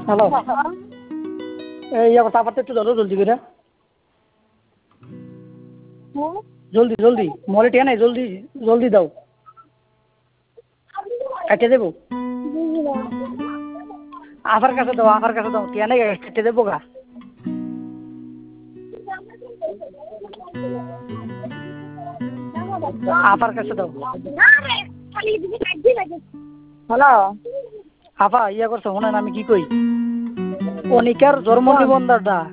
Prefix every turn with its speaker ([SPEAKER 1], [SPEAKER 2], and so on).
[SPEAKER 1] Hello, এই চাপাতে একটু ধরো জলদি করে, জলদি জলদি, মরে টিয়া নাই, জলদি জলদি দাও, কেটে দেবো। আফার কাছে দাও, আফার কাছে দাও, টিয়া নাই, কেটে দেবো গা। আফার কাছে দাও।
[SPEAKER 2] হ্যালো,
[SPEAKER 1] আফা ইয়া করছো, শোনেন আমি কি কই, অনিকার জন্ম নিবন্ধনটা